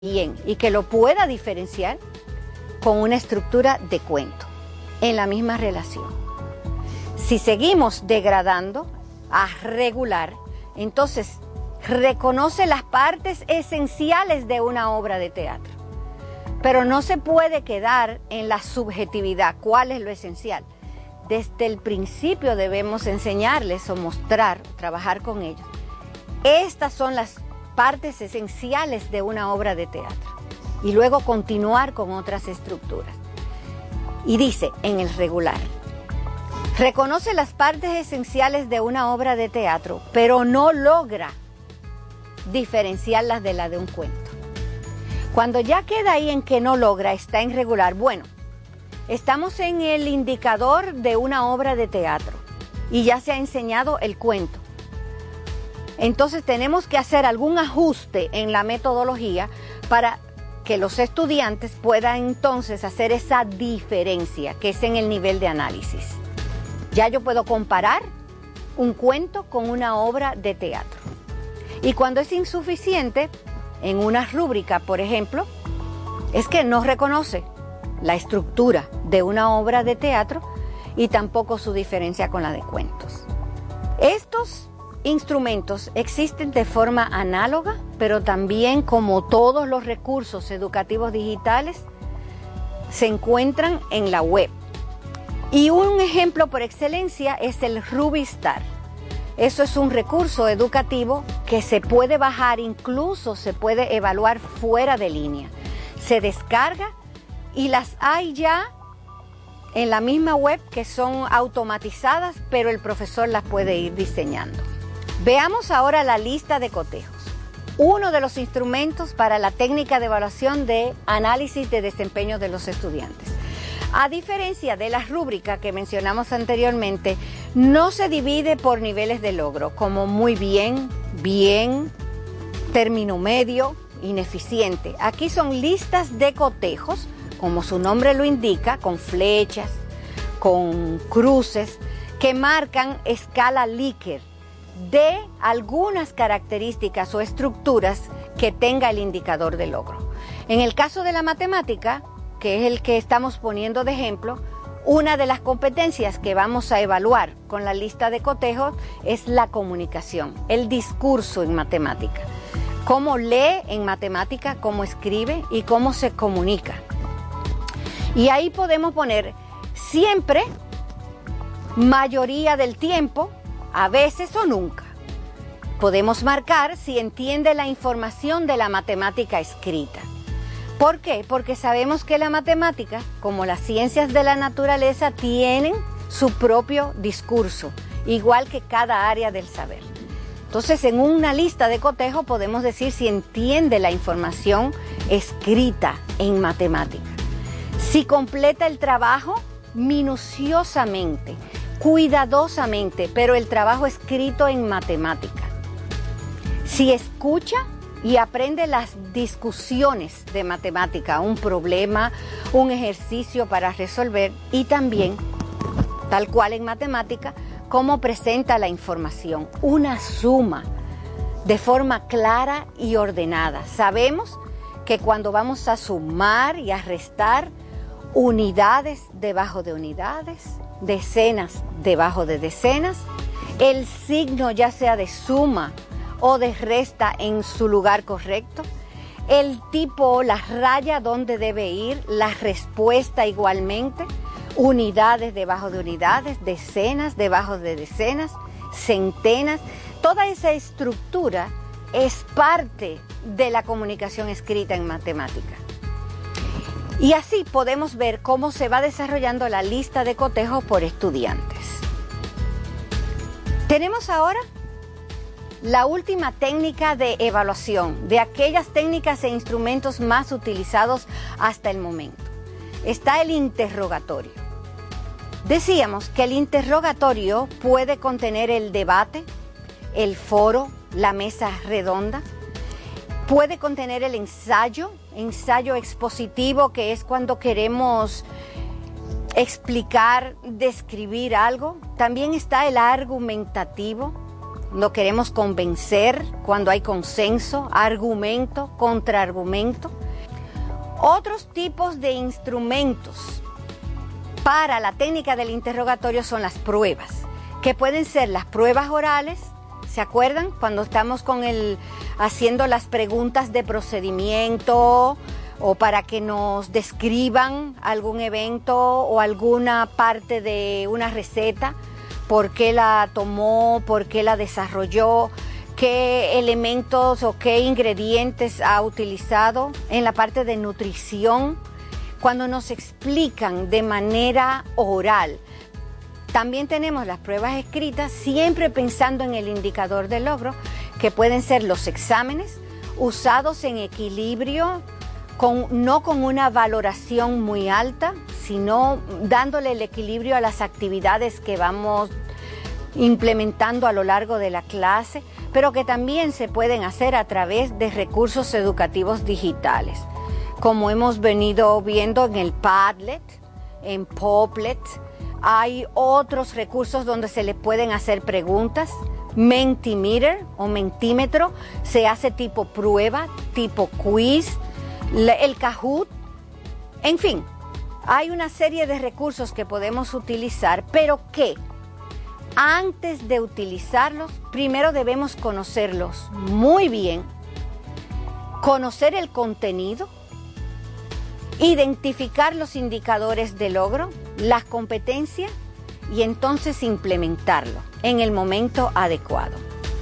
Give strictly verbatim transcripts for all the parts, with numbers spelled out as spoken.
bien y que lo pueda diferenciar con una estructura de cuento en la misma relación. Si seguimos degradando a regular, entonces reconoce las partes esenciales de una obra de teatro, pero no se puede quedar en la subjetividad. ¿Cuál es lo esencial? Desde el principio debemos enseñarles o mostrar, trabajar con ellos. Estas son las partes esenciales de una obra de teatro y luego continuar con otras estructuras. Y dice en el regular, reconoce las partes esenciales de una obra de teatro, pero no logra diferenciarlas de la de un cuento. Cuando ya queda ahí en que no logra, está en regular. Bueno, estamos en el indicador de una obra de teatro y ya se ha enseñado el cuento. Entonces tenemos que hacer algún ajuste en la metodología para que los estudiantes puedan entonces hacer esa diferencia que es en el nivel de análisis. Ya yo puedo comparar un cuento con una obra de teatro. Y cuando es insuficiente, en una rúbrica, por ejemplo, es que no reconoce la estructura de una obra de teatro y tampoco su diferencia con la de cuentos. Estos instrumentos existen de forma análoga, pero también, como todos los recursos educativos digitales, se encuentran en la web. Y un ejemplo por excelencia es el Rubistar. Eso es un recurso educativo que se puede bajar, incluso se puede evaluar fuera de línea. Se descarga y las hay ya en la misma web que son automatizadas, pero el profesor las puede ir diseñando. Veamos ahora la lista de cotejos, uno de los instrumentos para la técnica de evaluación de análisis de desempeño de los estudiantes. A diferencia de la rúbrica que mencionamos anteriormente, no se divide por niveles de logro, como muy bien, bien, término medio, ineficiente. Aquí son listas de cotejos, como su nombre lo indica, con flechas, con cruces, que marcan escala Likert de algunas características o estructuras que tenga el indicador de logro. En el caso de la matemática, que es el que estamos poniendo de ejemplo, una de las competencias que vamos a evaluar con la lista de cotejos es la comunicación, el discurso en matemática. Cómo lee en matemática, cómo escribe y cómo se comunica. Y ahí podemos poner siempre, mayoría del tiempo, a veces o nunca. Podemos marcar si entiende la información de la matemática escrita. ¿Por qué? Porque sabemos que la matemática, como las ciencias de la naturaleza, tienen su propio discurso, igual que cada área del saber. Entonces, en una lista de cotejo podemos decir si entiende la información escrita en matemática. Si completa el trabajo minuciosamente, cuidadosamente, pero el trabajo escrito en matemática. Si escucha y aprende las discusiones de matemática, un problema, un ejercicio para resolver, y también, tal cual en matemática, cómo presenta la información, una suma de forma clara y ordenada. Sabemos que cuando vamos a sumar y a restar unidades debajo de unidades, decenas debajo de decenas, el signo ya sea de suma o de resta en su lugar correcto, el tipo, la raya donde debe ir, la respuesta igualmente, unidades debajo de unidades, decenas debajo de decenas, centenas. Toda esa estructura es parte de la comunicación escrita en matemática. Y así podemos ver cómo se va desarrollando la lista de cotejos por estudiantes. Tenemos ahora la última técnica de evaluación, de aquellas técnicas e instrumentos más utilizados hasta el momento. Está el interrogatorio. Decíamos que el interrogatorio puede contener el debate, el foro, la mesa redonda. Puede contener el ensayo, ensayo expositivo, que es cuando queremos explicar, describir algo. También está el argumentativo, no queremos convencer, cuando hay consenso, argumento, contraargumento. Otros tipos de instrumentos para la técnica del interrogatorio son las pruebas, que pueden ser las pruebas orales. ¿Se acuerdan? Cuando estamos con el, haciendo las preguntas de procedimiento o para que nos describan algún evento o alguna parte de una receta, por qué la tomó, por qué la desarrolló, qué elementos o qué ingredientes ha utilizado en la parte de nutrición, cuando nos explican de manera oral. También tenemos las pruebas escritas, siempre pensando en el indicador de logro, que pueden ser los exámenes usados en equilibrio, con, no con una valoración muy alta, sino dándole el equilibrio a las actividades que vamos implementando a lo largo de la clase, pero que también se pueden hacer a través de recursos educativos digitales, como hemos venido viendo en el Padlet, en Popplet. Hay otros recursos donde se le pueden hacer preguntas. Mentimeter o mentímetro se hace tipo prueba, tipo quiz, el Kahoot. En fin, hay una serie de recursos que podemos utilizar, pero que antes de utilizarlos, primero debemos conocerlos muy bien, conocer el contenido, identificar los indicadores de logro, las competencias y entonces implementarlo en el momento adecuado.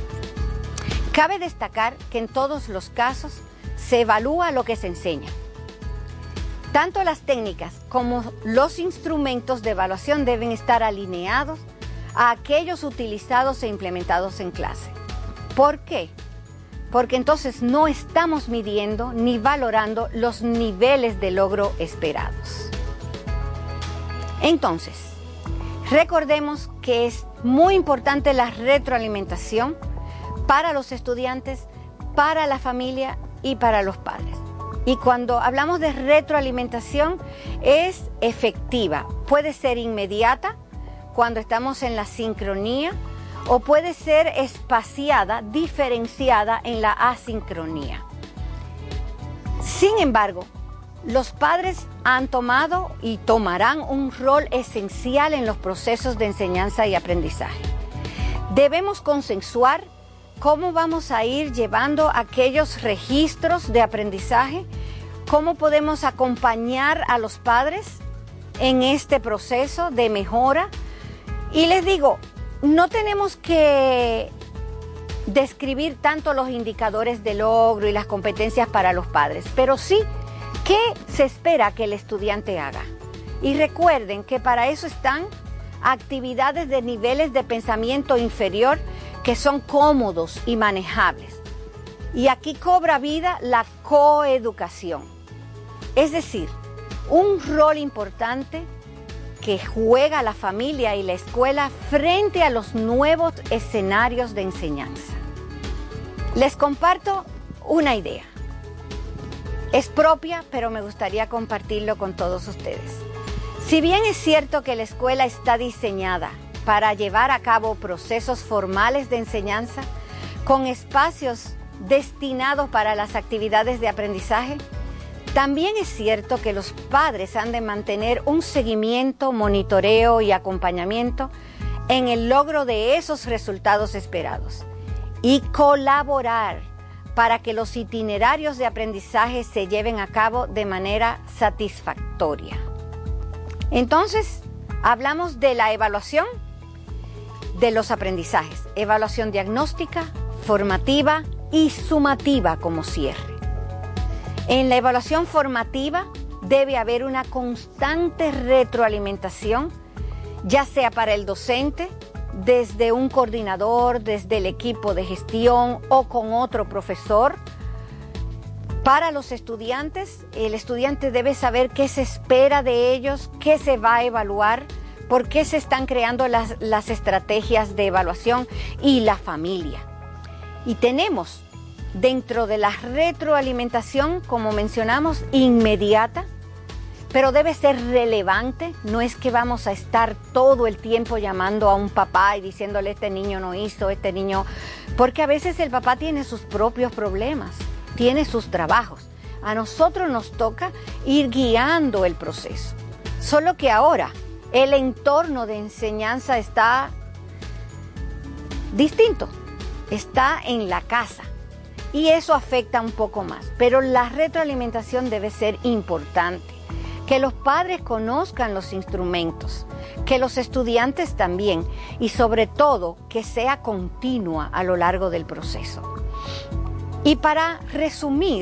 Cabe destacar que en todos los casos se evalúa lo que se enseña. Tanto las técnicas como los instrumentos de evaluación deben estar alineados a aquellos utilizados e implementados en clase. ¿Por qué? Porque entonces no estamos midiendo ni valorando los niveles de logro esperados. Entonces, recordemos que es muy importante la retroalimentación para los estudiantes, para la familia y para los padres. Y cuando hablamos de retroalimentación, es efectiva. Puede ser inmediata, cuando estamos en la sincronía, o puede ser espaciada, diferenciada en la asincronía. Sin embargo, los padres han tomado y tomarán un rol esencial en los procesos de enseñanza y aprendizaje. Debemos consensuar cómo vamos a ir llevando aquellos registros de aprendizaje, cómo podemos acompañar a los padres en este proceso de mejora. Y les digo, no tenemos que describir tanto los indicadores de logro y las competencias para los padres, pero sí qué se espera que el estudiante haga. Y recuerden que para eso están actividades de niveles de pensamiento inferior que son cómodos y manejables. Y aquí cobra vida la coeducación, es decir, un rol importante que juega la familia y la escuela frente a los nuevos escenarios de enseñanza. Les comparto una idea. Es propia, pero me gustaría compartirlo con todos ustedes. Si bien es cierto que la escuela está diseñada para llevar a cabo procesos formales de enseñanza con espacios destinados para las actividades de aprendizaje, también es cierto que los padres han de mantener un seguimiento, monitoreo y acompañamiento en el logro de esos resultados esperados y colaborar para que los itinerarios de aprendizaje se lleven a cabo de manera satisfactoria. Entonces, hablamos de la evaluación de los aprendizajes, evaluación diagnóstica, formativa y sumativa como cierre. En la evaluación formativa debe haber una constante retroalimentación, ya sea para el docente, desde un coordinador, desde el equipo de gestión o con otro profesor. Para los estudiantes, el estudiante debe saber qué se espera de ellos, qué se va a evaluar, por qué se están creando las, las estrategias de evaluación y la familia. Y tenemos dentro de la retroalimentación, como mencionamos, inmediata, pero debe ser relevante. No es que vamos a estar todo el tiempo llamando a un papá y diciéndole este niño no hizo, este niño... Porque a veces el papá tiene sus propios problemas, tiene sus trabajos. A nosotros nos toca ir guiando el proceso. Solo que ahora el entorno de enseñanza está distinto, está en la casa y eso afecta un poco más. Pero la retroalimentación debe ser importante, que los padres conozcan los instrumentos, que los estudiantes también y sobre todo que sea continua a lo largo del proceso. Y para resumir,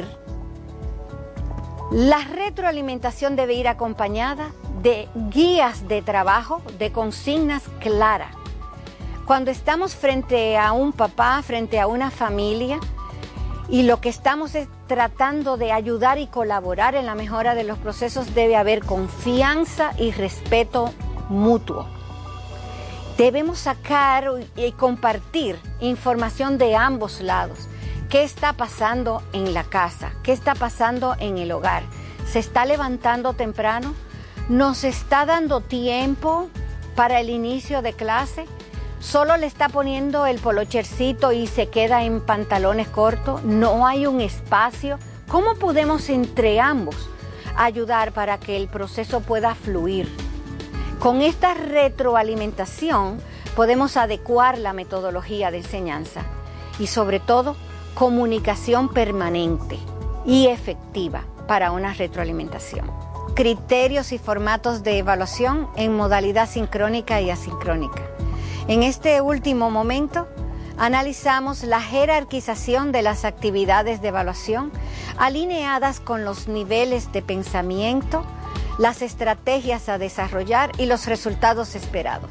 la retroalimentación debe ir acompañada de guías de trabajo, de consignas claras. Cuando estamos frente a un papá, frente a una familia, y lo que estamos es tratando de ayudar y colaborar en la mejora de los procesos, debe haber confianza y respeto mutuo. Debemos sacar y compartir información de ambos lados. ¿Qué está pasando en la casa? ¿Qué está pasando en el hogar? ¿Se está levantando temprano? ¿Nos está dando tiempo para el inicio de clase? ¿Solo le está poniendo el polochercito y se queda en pantalones cortos? ¿No hay un espacio? ¿Cómo podemos entre ambos ayudar para que el proceso pueda fluir? Con esta retroalimentación podemos adecuar la metodología de enseñanza y sobre todo comunicación permanente y efectiva para una retroalimentación. Criterios y formatos de evaluación en modalidad sincrónica y asincrónica. En este último momento, analizamos la jerarquización de las actividades de evaluación alineadas con los niveles de pensamiento, las estrategias a desarrollar y los resultados esperados.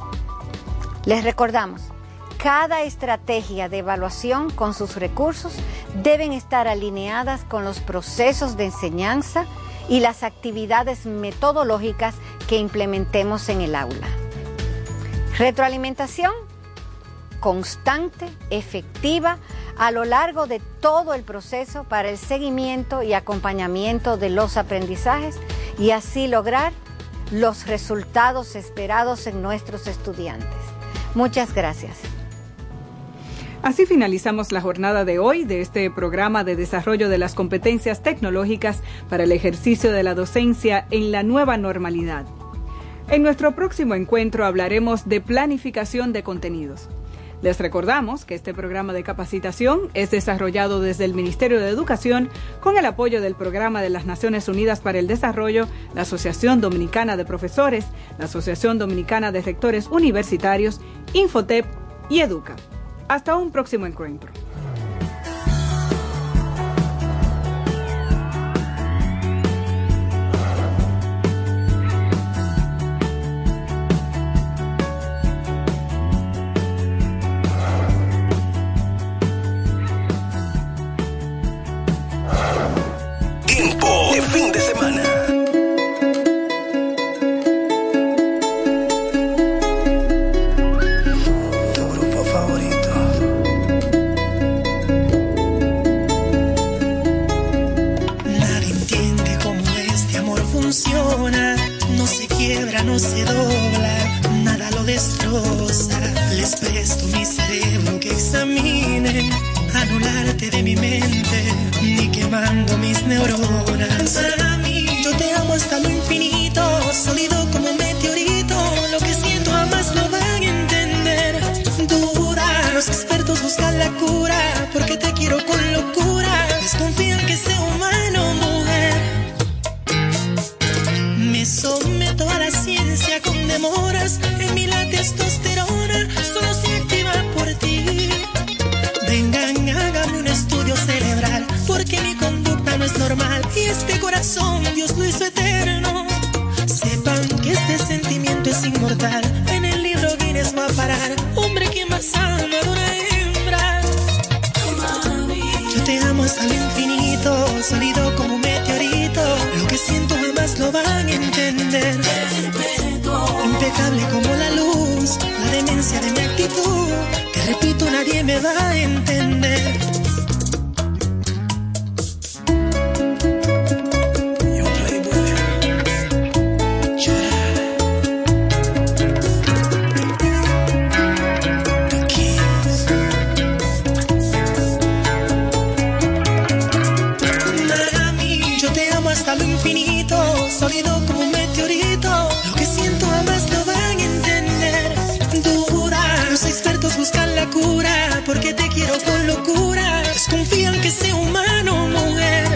Les recordamos, cada estrategia de evaluación con sus recursos deben estar alineadas con los procesos de enseñanza y las actividades metodológicas que implementemos en el aula. Retroalimentación constante, efectiva, a lo largo de todo el proceso para el seguimiento y acompañamiento de los aprendizajes y así lograr los resultados esperados en nuestros estudiantes. Muchas gracias. Así finalizamos la jornada de hoy de este programa de desarrollo de las competencias tecnológicas para el ejercicio de la docencia en la nueva normalidad. En nuestro próximo encuentro hablaremos de planificación de contenidos. Les recordamos que este programa de capacitación es desarrollado desde el Ministerio de Educación con el apoyo del Programa de las Naciones Unidas para el Desarrollo, la Asociación Dominicana de Profesores, la Asociación Dominicana de Rectores Universitarios, Infotep y Educa. Hasta un próximo encuentro. Tiempo de fin de semana. No se quiebra, no se dobla, nada lo destroza. Les presto mi cerebro que examine, anularte de mi mente, ni quemando mis neuronas. Para mí, yo te amo hasta lo infinito, sólido como un meteorito. Lo que siento jamás lo van a entender. Dura, los expertos buscan la cura, porque te quiero con locura. Desconfían que sea humano, mujer. Me someto a la ciencia con demoras. En mí la testosterona solo se activa por ti. Vengan, háganme un estudio cerebral, porque mi conducta no es normal. Y este corazón Dios lo hizo eterno. Sepan que este sentimiento es inmortal. En el libro Guinness va a parar. Hombre que más ama a una hembra. Yo te amo hasta el infinito, sólido como un meteorito. Lo que siento jamás lo van a entender. Impecable como la luz, la demencia de mi actitud. Te repito, nadie me va a entender. Yo, Playboy. hasta lo infinito, sólido como un meteorito. Lo que siento jamás lo van a entender. Dura, los expertos buscan la cura, porque te quiero con locura. Desconfían que sea humano o mujer.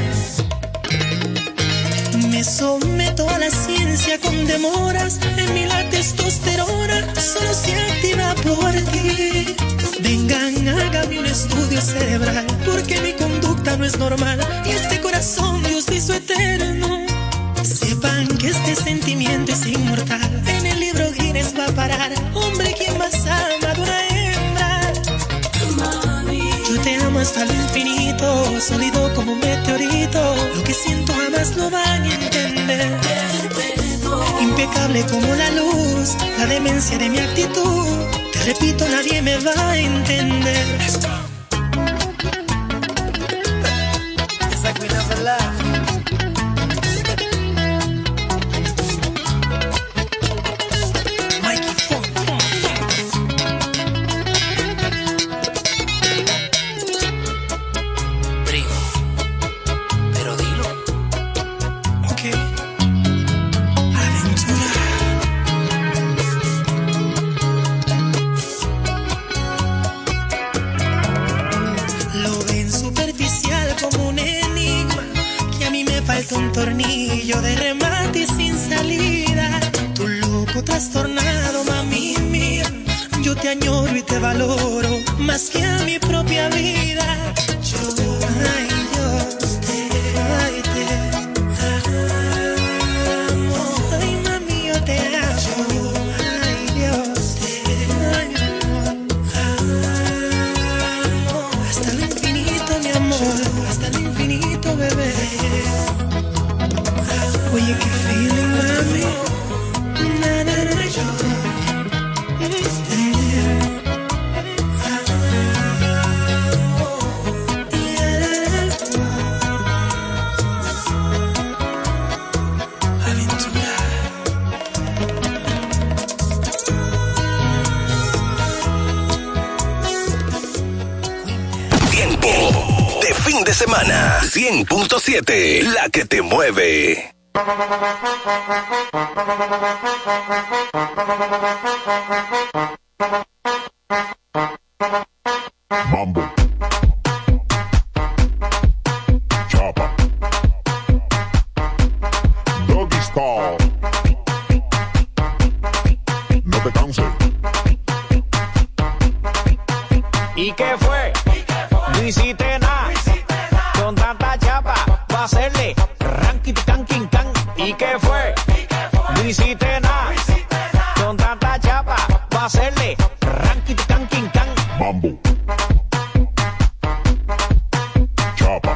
Me someto a la ciencia con demoras. En mí la testosterona solo se activa por ti. Vengan, hágame un estudio cerebral, porque mi conducta no es normal y este corazón Dios hizo eterno. Sepan que este sentimiento es inmortal. En el libro Guinness va a parar. Hombre, ¿quién más ama de una hembra? Yo te amo hasta el infinito, sólido como un meteorito. Lo que siento jamás lo van a entender. Impecable como la luz, la demencia de mi actitud. Te repito, nadie me va a entender. It's like we never left. Mikey Funk. Primo, pero dilo. Ok. Aventura. Lo ven superficial como un enigma, que a mí me falta un tornillo de remate y sin salida. Tu loco trastornado, mami mía, yo te añoro y te valoro más que a mi propia vida. Yo, ay Dios, te, ay, te amo. Ay mami, yo te amo. Ay Dios, te amo. Hasta el infinito, mi amor, hasta el infinito, bebé. Oye, qué feeling, mami. Na, na, na, yo. Aventura. Tiempo de fin de semana. cien punto siete, la que te mueve. Mambo. Chapa. Doggy style. No te canses. ¿Y qué fue? No hiciste nada. Con tanta chapa, va a hacerle ranking, canking, can. ¿Y qué fue? No hiciste nada. Con tanta chapa, va a hacerle ranking, canking, can. Mambo. Chapa.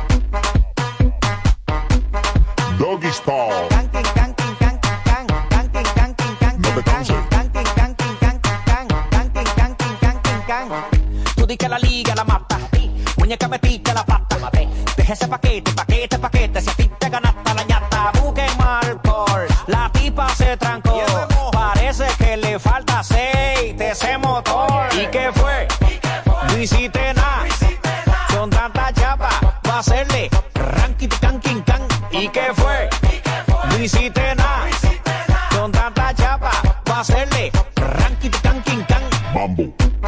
Doggy style. Canking, canking, can, can, canking, canking, can, No te canses. canking, canking, can, can, canking, canking, canking, can. Tú di que la liga la mata. Muñeca metiste la pata. Deja ese paquete, paquete, paquete. Si a ti te ganaste la ñata, busquen mal por. La tipa se trancó. Parece que le falta aceite ese motor. ¿Y qué fue? No hiciste nada. Con tanta chapa, va a hacerle ranking, canking, can. ¿Y qué fue? No hiciste nada. Con tanta chapa, va a hacerle ranking, canking, can. Mambo.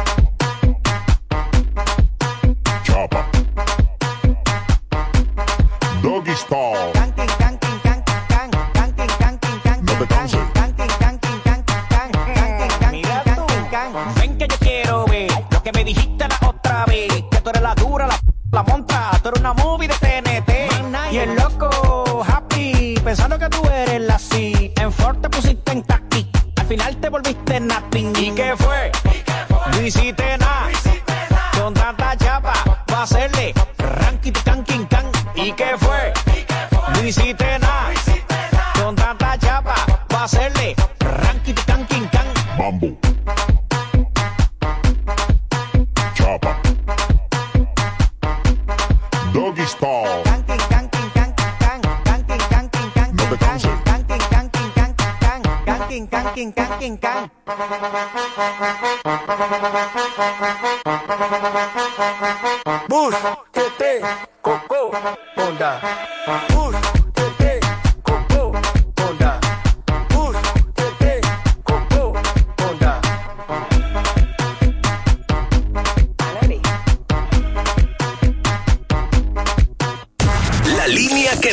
Chapa. Doggy style. Canking, canking, can, can, canking, canking, can, No te canses. canking, canking, can, can, canking, canking, canking, can. Ven que yo quiero ver lo que me dijiste la otra vez, que tú eres la dura, la, la montra, tú eres una movie de T N T. Y el loco happy, pensando que tú eres la C. En Ford te pusiste en taqui, al final te volviste nothing. ¿Y qué fue? No hiciste nada. Con tanta chapa, va a hacerle ranking, canking, can. ¿Y qué fue? No hiciste nada. Con tanta chapa, va a hacerle ranking, canking, can. Mambo. Chapa. Doggy style. Canking, canking, can, can, canking, canking, can, No te can, canses. canking, canking, can, can, canking, canking, canking, can. Bus, T T, Coco, Honda. Bus, T T,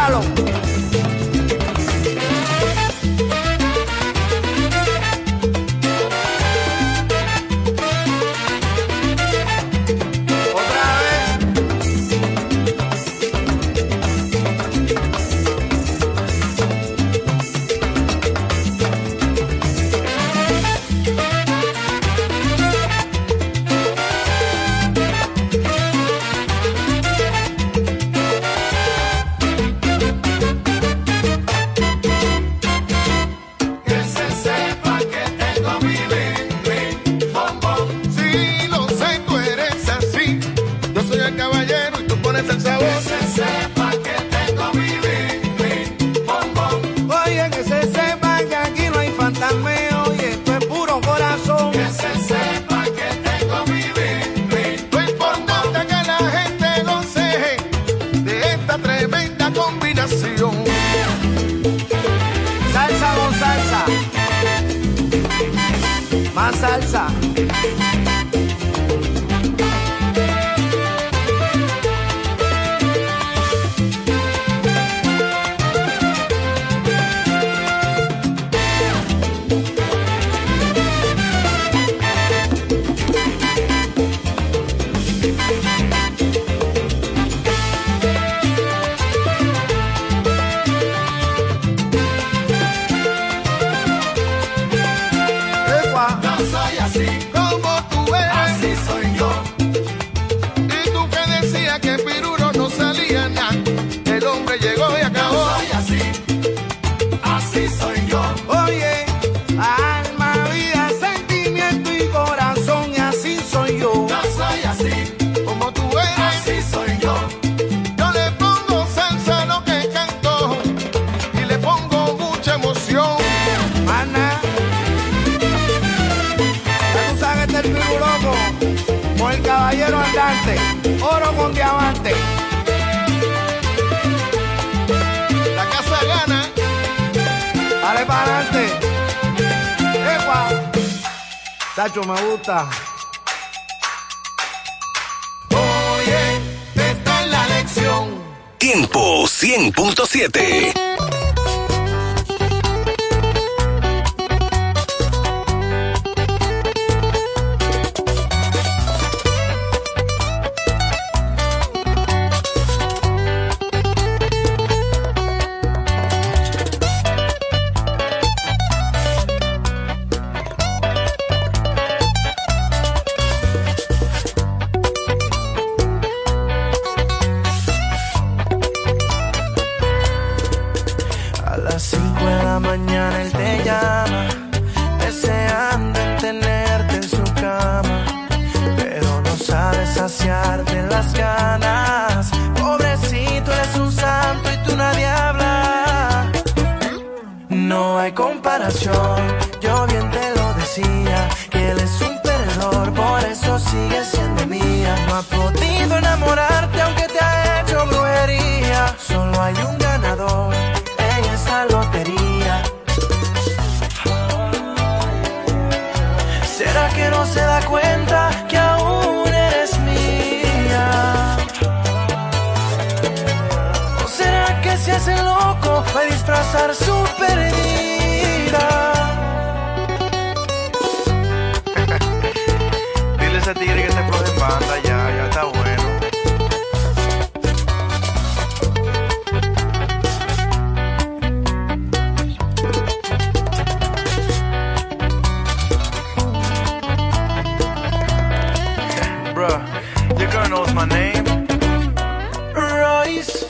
palo. Más salsa. Oro con diamante. La casa gana. Dale para adelante. Epa. Tacho, me gusta. Oye, esta es la lección. Tiempo cien punto siete. Yo bien te lo decía, que él es un perdedor, por eso sigue siendo mía. No ha podido enamorarte aunque te ha hecho brujería. Solo hay un ganador en esta lotería. ¿Será que no se da cuenta que aún eres mía? ¿O será que se hace loco para disfrazar su pérdida? Dile a ese tigre que se floje en banda, ya, ya está bueno. Bruh, your girl knows my name. Royce.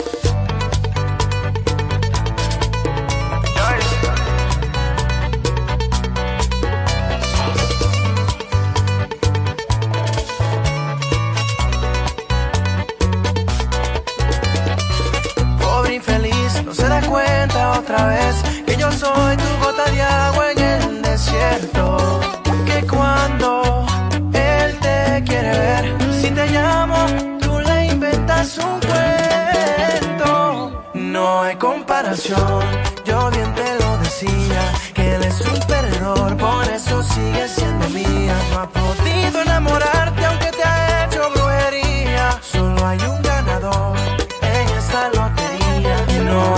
Otra vez que yo soy tu gota de agua en el desierto, que cuando él te quiere ver, si te llamo tú le inventas un cuento. No hay comparación, yo bien te lo decía, que él es un perdedor, por eso sigue siendo mía. No ha podido enamorarte aunque te ha hecho brujería. Solo hay un ganador en esta lotería. No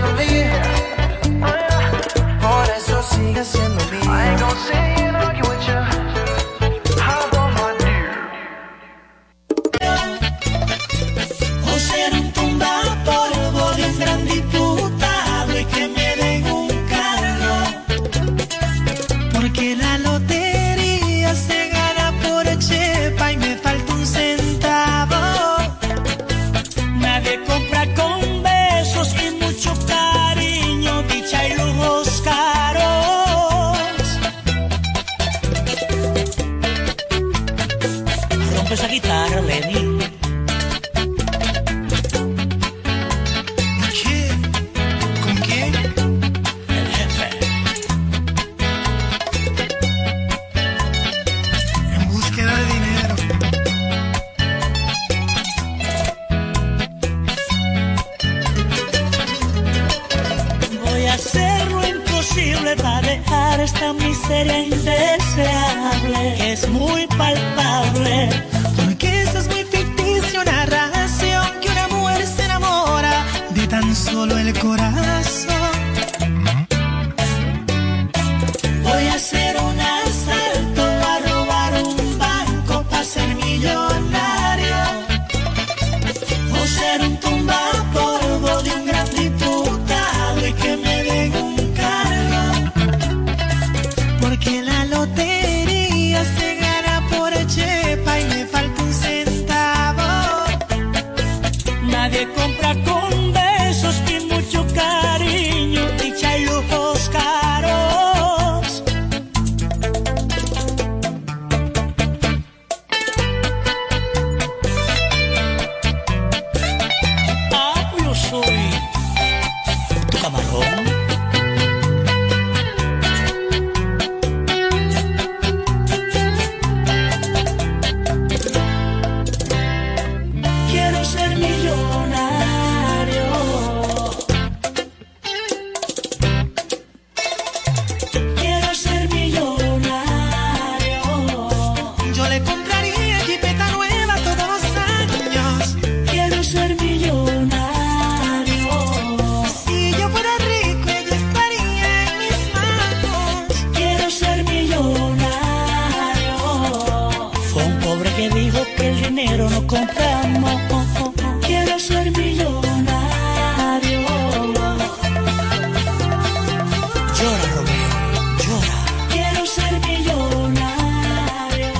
siendo mía. Por eso sigue siendo mía. I ain't gonna sit here and argue with you. How on my dear. O ser un tumba polvo de un gran diputado y que me den un cargo. Porque la lotería se gana por chepa y me falta un centavo. Nadie compra con besos y mucho cariño, dicha y lujos caros. Rompe esa guitarra, Lenny. ¿Quién? ¿Con quién? El jefe. En búsqueda de dinero. Voy a hacer lo imposible para dejar esta miseria indeseable que es muy palpable. Porque eso es muy ficticio, narración que una mujer se enamora de tan solo el corazón. Voy a hacer un asalto, a robar un banco para ser millonario. O ser un tumbapolvo de un gran diputado y que me den un cargo. Porque la lotería se gana por chepa y me falta un centavo. Nadie compra con besos y mucho cariño, dicha y lujos caros. Ah, yo soy tu camarón. Quiero ser millonario. Quiero ser millonario. Yo le compraría jipeta nueva todos los años. Quiero ser millonario. Si yo fuera rico, ella estaría en mis manos. Quiero ser millonario. Fue un pobre que dijo que el dinero no compra amor. Quiero ser millonario. Llora, Romeo, llora. Quiero ser millonario.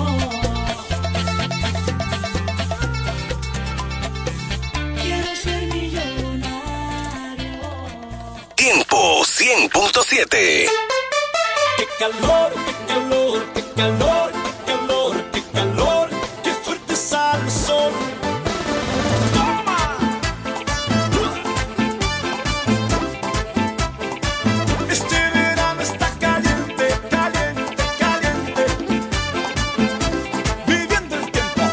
Quiero ser millonario. Tiempo cien punto siete. Qué calor, qué calor, qué calor, qué calor, qué calor, qué fuerte sale el sol. ¡Toma! Este verano está caliente, caliente, caliente. Viviendo el tiempo.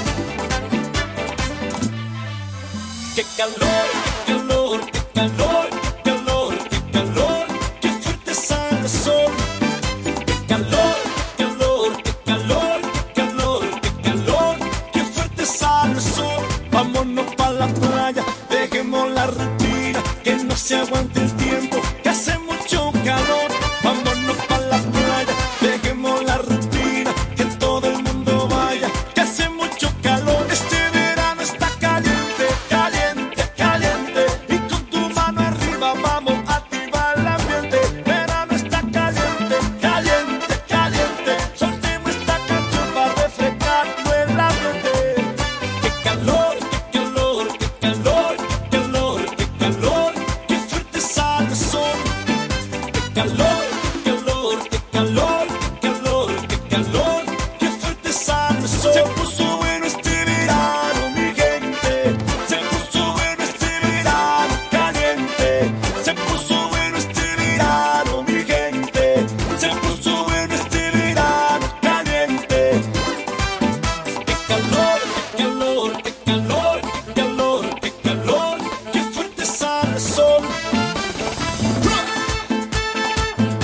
Qué calor, qué calor, qué calor, qué calor, qué calor, qué fuerte sale el sol. Calor, calor, qué calor, calor, qué calor, qué fuerte sale el sol. Vámonos pa' la playa, dejemos la rutina, que no se aguante el tiempo, que hace mucho calor. Vámonos pa' la playa, dejemos la rutina, que todo el mundo vaya, que hace mucho calor. Este verano está caliente, caliente, caliente, y con tu mano arriba vamos a activar el ambiente. Verano está caliente, caliente, caliente, soltemos esta canción para refrescarnos el ambiente. Qué calor, qué calor, qué calor, qué calor, qué calor, qué fuerte sale el sol. Qué calor, qué calor, qué calor, qué calor, qué calor, qué fuerte sale el sol. Se puso bueno este verano, mi gente. Se puso bueno este verano, caliente. Se puso bueno este verano, mi gente. Se puso bueno este verano, caliente. Qué calor, qué calor, qué calor, qué calor, qué calor, qué fuerte sale el sol.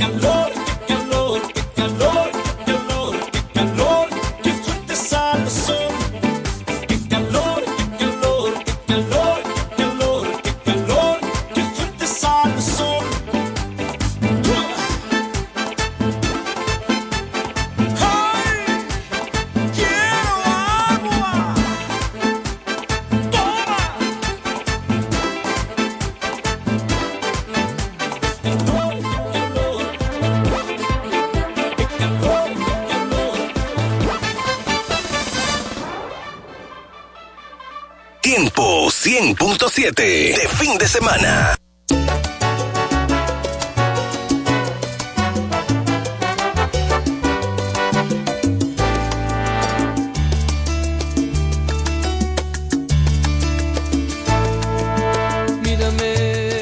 calor, qué calor, qué calor, qué calor, qué calor, qué fuerte sale el sol. Qué calor, qué calor, qué calor, qué calor, qué calor, qué fuerte sale el sol. ¡Ay! ¡Quiero agua! ¡Toma! Tiempo cien punto siete de fin de semana. Mírame,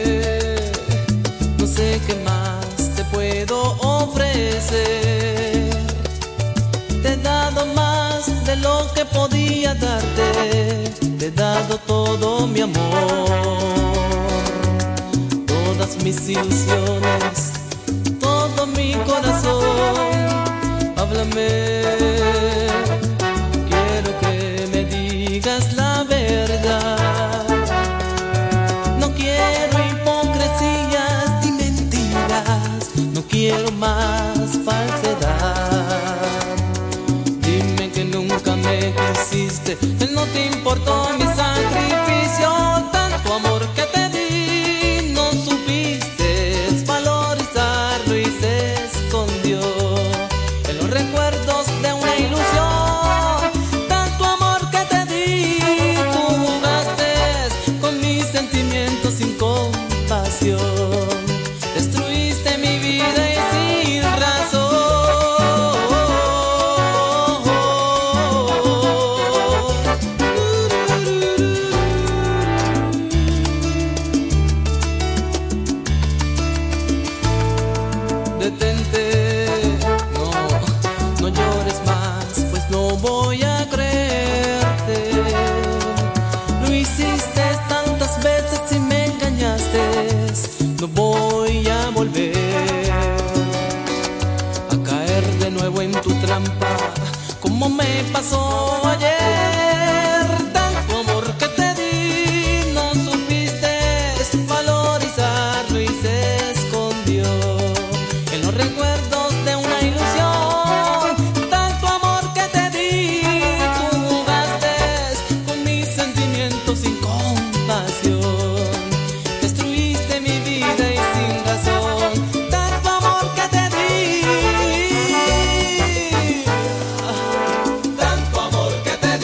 no sé qué más te puedo ofrecer. Te he dado más de lo que podía darte. Te he dado todo mi amor, todas mis ilusiones, todo mi corazón. Háblame, quiero que me digas la verdad. No quiero hipocresías ni mentiras, no quiero más falsedad. Dime que nunca me quisiste, que no te importó mi sacrificio, tanto amor que te di, no supiste valorizarlo y se escondió en los recuerdos de una ilusión. Tanto amor que te di, tú jugaste con mis sentimientos sin compasión. Destruiste mi vida y sin razón. Detente, no, no llores más, pues no voy a creerte. Lo hiciste tantas veces y me engañaste, no voy a volver a caer de nuevo en tu trampa, como me pasó ayer. Tanto amor que te di, no supiste valorizarlo y se escondió en los recuerdos de una ilusión. Tanto amor que te di, tú jugaste con mis sentimientos sin compasión. Destruiste mi vida y sin razón. Tanto amor que te di, tanto amor que te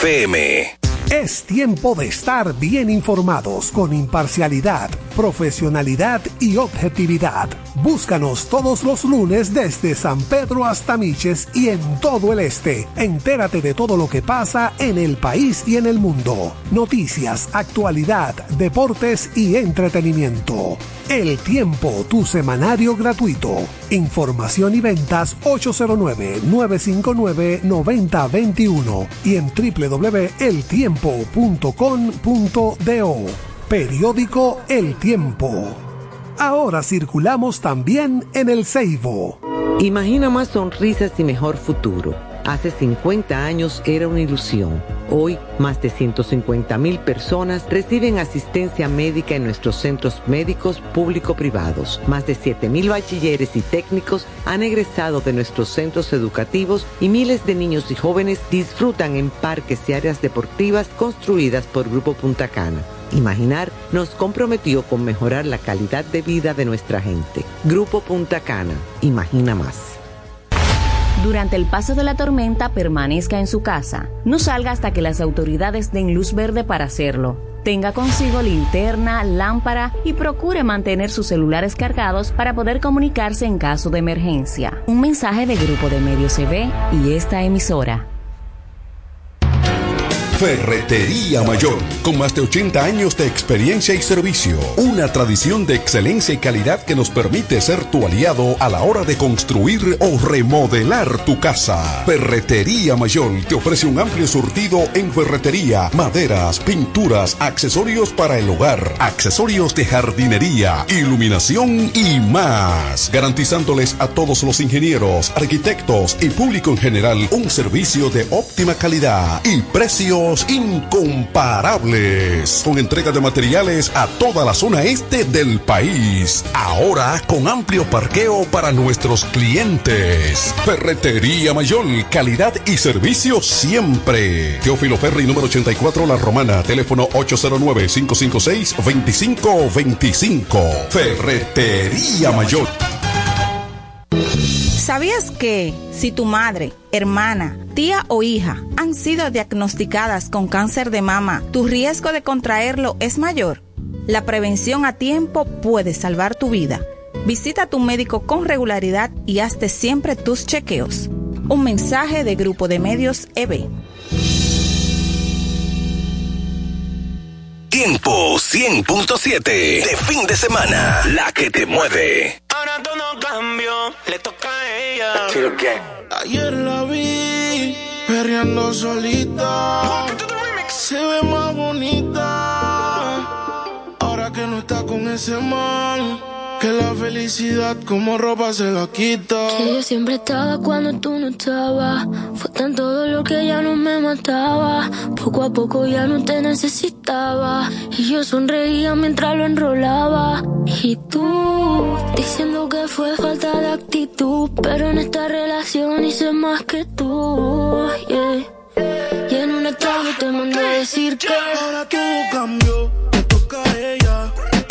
F M. Es tiempo de estar bien informados con imparcialidad, profesionalidad y objetividad. Búscanos todos los lunes desde San Pedro hasta Miches y en todo el este. Entérate de todo lo que pasa en el país y en el mundo. Noticias, actualidad, deportes y entretenimiento. El Tiempo, tu semanario gratuito. Información y ventas ocho cero nueve, nueve cinco nueve, nueve cero dos uno y en doble u doble u doble u punto el tiempo punto com punto do. Periódico El Tiempo. Ahora circulamos también en el Seibo. Imagina más sonrisas y mejor futuro. Hace cincuenta años era una ilusión. Hoy, más de ciento cincuenta mil personas reciben asistencia médica en nuestros centros médicos público-privados. Más de siete mil bachilleres y técnicos han egresado de nuestros centros educativos y miles de niños y jóvenes disfrutan en parques y áreas deportivas construidas por Grupo Punta Cana. Imaginar nos comprometió con mejorar la calidad de vida de nuestra gente. Grupo Punta Cana. Imagina más. Durante el paso de la tormenta, permanezca en su casa. No salga hasta que las autoridades den luz verde para hacerlo. Tenga consigo linterna, lámpara y procure mantener sus celulares cargados para poder comunicarse en caso de emergencia. Un mensaje de Grupo de Medios C V y esta emisora. Ferretería Mayor, con más de ochenta años de experiencia y servicio. Una tradición de excelencia y calidad que nos permite ser tu aliado a la hora de construir o remodelar tu casa. Ferretería Mayor te ofrece un amplio surtido en ferretería, maderas, pinturas, accesorios para el hogar, accesorios de jardinería, iluminación y más. Garantizándoles a todos los ingenieros, arquitectos y público en general un servicio de óptima calidad y precio incomparables, con entrega de materiales a toda la zona este del país. Ahora con amplio parqueo para nuestros clientes. Ferretería Mayor, calidad y servicio siempre. Teófilo Ferri, número ochenta y cuatro, La Romana, teléfono ocho cero nueve, cinco cinco seis, dos cinco dos cinco. Ferretería Mayor. ¿Sabías que si tu madre, hermana, tía o hija han sido diagnosticadas con cáncer de mama, tu riesgo de contraerlo es mayor? La prevención a tiempo puede salvar tu vida. Visita a tu médico con regularidad y hazte siempre tus chequeos. Un mensaje de Grupo de Medios E B. Tiempo cien punto siete de fin de semana, la que te mueve. Ahora todo cambió, le toca a ella. Ayer la vi perreando solita, se ve más bonita. Ahora que no está con ese man, que la felicidad como ropa se la quita. Que yo siempre estaba cuando tú no estabas. Fue tanto dolor que ya no me mataba. Poco a poco ya no te necesitaba. Y yo sonreía mientras lo enrolaba. Y tú, diciendo que fue falta de actitud. Pero en esta relación hice más que tú, yeah. Y en un estado te mandé a decir que ahora todo cambió, le toca a ella.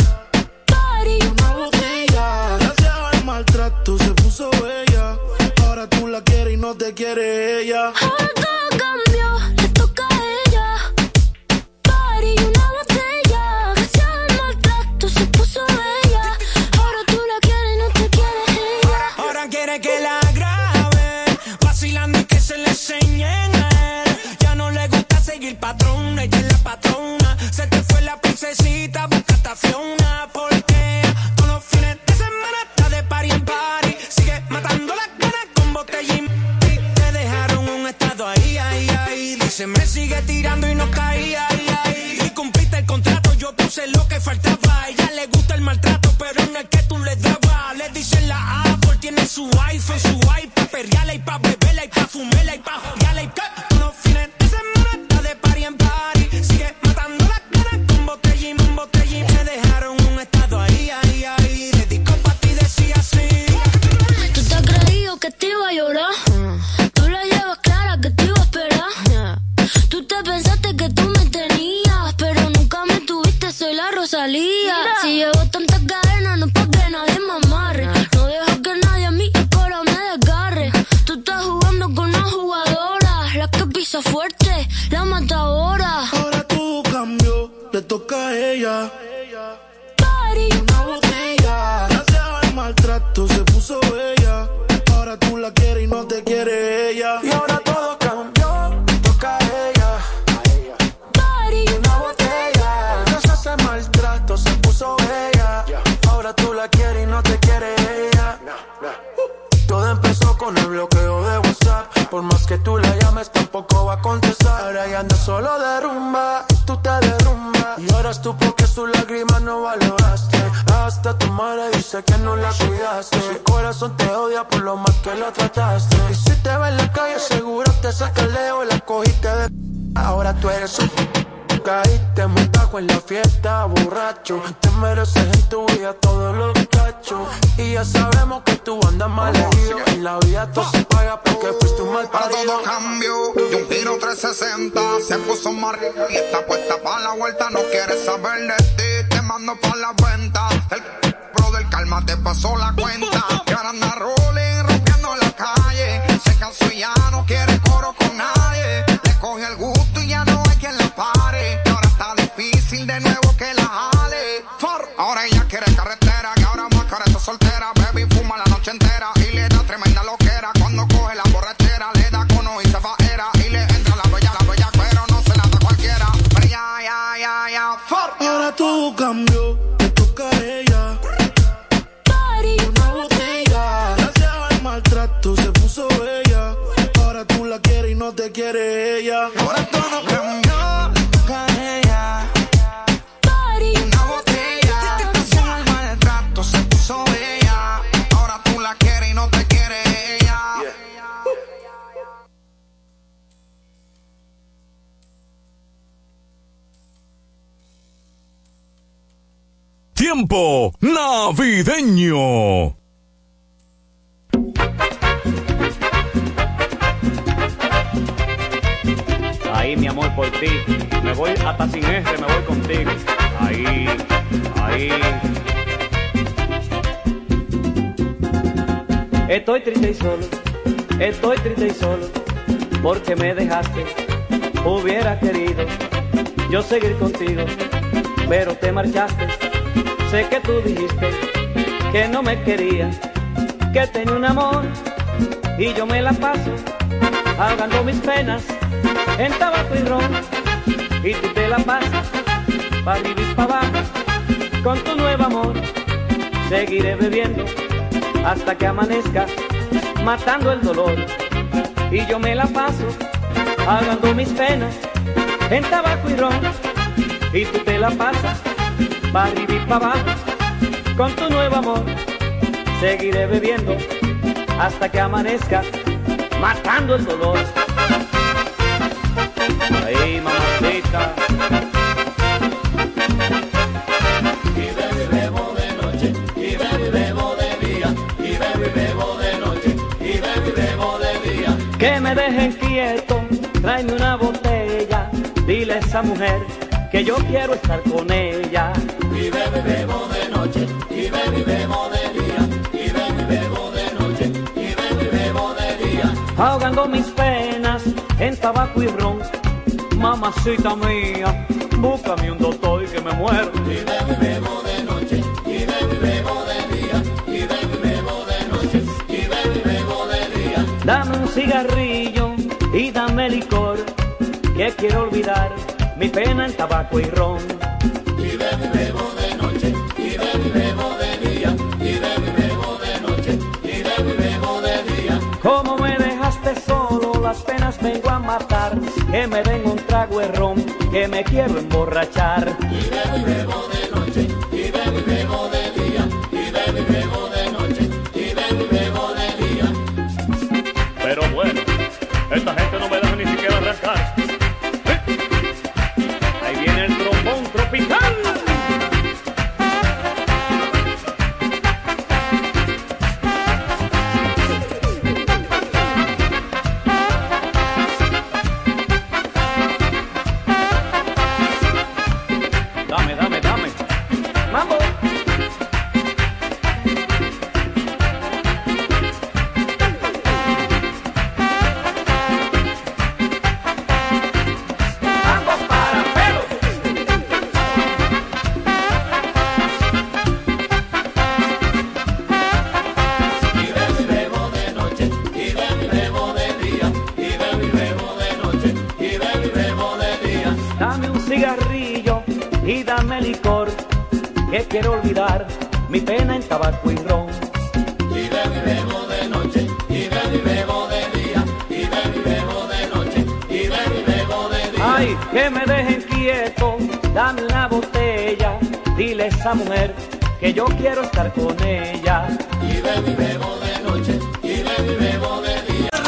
Maltrato se puso bella. Ahora tú la quieres y no te quiere ella. Ahora todo cambió, le toca a ella. Party y una botella. Gracias al maltrato se puso bella. Ahora tú la quieres y no te quiere ella. Ahora quiere que la graben, vacilando y que se le enseñen a él. Ya no le gusta seguir patrón, ella es la patrona. Se te fue la princesita, busca a Fiona. Porque todos los fines de semana está de party en party. Sigue matando las ganas con botellín. Te dejaron un estado toca a ella. Party. Una botella. Gracias al maltrato se puso bella. Ahora tú la quieres y no te quiere ella. Y ahora todo cambió, toca a ella. Party. Una botella. Gracias al maltrato se puso bella. Ahora tú la quieres y no te quiere ella. Todo empezó con el bloqueo de WhatsApp. Por más que tú la llames tampoco va a contestar. Ahora ya anda solo de rumba y tú te derrumbas. Y ahora tú porque sus lágrimas no valoraste. Hasta tu madre dice que no la cuidaste. Su corazón te odia por lo mal que lo trataste. Y si te ve en la calle seguro te saca el leo y la cogiste de... Ahora tú eres un... Caíste muy bajo en la fiesta, borracho. Te mereces en tu vida todos los cachos. Y ya sabemos que tú andas mal herido. En la vida todo se paga porque fuiste un mal Para parido. todo cambio, de un giro trescientos sesenta. Se puso más rica y está puesta para la vuelta. No quiere saber de ti, te mando pa' la venta. El brother calma te pasó la cuenta. Y ahora anda rolling, rompiendo la calle. Se cansó y ya no quiere coro con nadie. Le coge el gusto y ya no hay quien la pare. Y ahora está difícil de nuevo que la jale. For, ahora ella quiere carretera, que ahora más cara está soltera. Baby fuma la noche entera y le da tremenda loquera. Cuando coge la borrachera, le da cono y se faera. Y le entra la bella, la bella, pero no se la da cualquiera. Pero ya, ya, ya, ya, for. Ahora todo cambió, te toca a ella. Party. Una botella. Gracias al maltrato se puso bella. Ahora tú la quieres y no te quiere ella. Ahora todo cambió, te toca a ella. Party. Una botella. Gracias al maltrato se puso bella. Ahora tú la quieres y no te quiere ella. Tiempo navideño. Ahí, mi amor, por ti. Me voy hasta sin este, me voy contigo. Ahí, ahí. Estoy triste y solo, estoy triste y solo, porque me dejaste. Hubiera querido yo seguir contigo, pero te marchaste. Sé que tú dijiste que no me querías, que tenía un amor, y yo me la paso ahogando mis penas en tabaco y ron, y tú te la pasas pa' vivir pa' abajo con tu nuevo amor. Seguiré bebiendo hasta que amanezca, matando el dolor, y yo me la paso ahogando mis penas en tabaco y ron, y tú te la pasas pa' vivir pa' abajo con tu nuevo amor. Seguiré bebiendo hasta que amanezca, matando el dolor. Ahí, mamacita. Y bebo y bebo de noche, y bebo y bebo de día, y bebo y bebo de noche, y bebo y bebo de día. Que me dejen quieto, tráeme una botella, dile a esa mujer que yo quiero estar con ella. Y bebo y bebo de noche, y bebo y bebo de día, y bebo y bebo de noche, y bebo y bebo de día. Ahogando mis penas en tabaco y ron, mamacita mía, búscame un doctor y que me muero. Y bebo y bebo de noche, y bebo y bebo de día, y bebo y bebo de noche, y bebo y bebo de día. Dame un cigarrillo y dame licor, que quiero olvidar mi pena en tabaco y ron. Y bebo y bebo de noche, y bebo y bebo de día, y bebo y bebo de noche, y bebo y bebo de día. Como me dejaste solo, las penas vengo a matar, que me den un trago de ron, que me quiero emborrachar. Y bebo y bebo de noche, y bebo y bebo de día, y bebo y bebo de noche, y bebo y bebo de día. Pero bueno, esta gente no me deja ni siquiera arrancar. Ahí viene el trombón tropical. Dame, dame, dame. dame un cigarrillo y dame licor, que quiero olvidar mi pena en tabaco y ron. Y bebo y bebo de noche, y bebo y bebo de día, y bebo y bebo de noche, y bebo y bebo de día. Ay, que me dejen quieto, dame una botella, dile a esa mujer que yo quiero estar con ella. Y bebo y bebo de noche, y bebo y bebo de día.